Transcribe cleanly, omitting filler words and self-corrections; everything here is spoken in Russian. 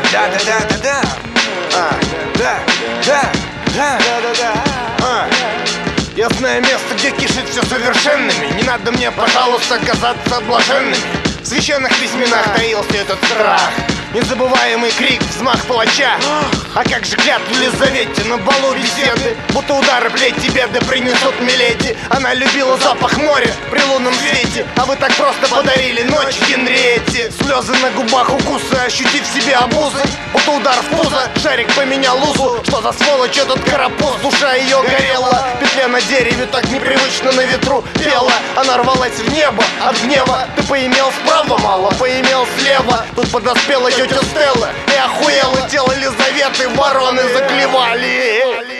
Да-да-да-да-да. Да-да-да-да. Я знаю место, где кишит все совершенными. Не надо мне, пожалуйста, казаться блаженными. В священных письменах таился этот страх. Незабываемый крик, взмах палача. А как же клятвы Лизавете на балу беседы, будто удары плети беды принесут миледи. Она любила запах моря при лунном свете, а вы так просто подарили ночь Генриетте. Слезы на губах, укусы, ощутив себе обузы, будто удар в пузо, шарик поменял лузу. Что за сволочь этот карапуз, душа ее горела. Петля на дереве так непривычно на ветру пела. Она рвалась в небо от гнева. Ты поимел справа мало, поимел слева. Тут подоспела тетя Стелла и охуела. Тело Лизаветы вороны заклевали.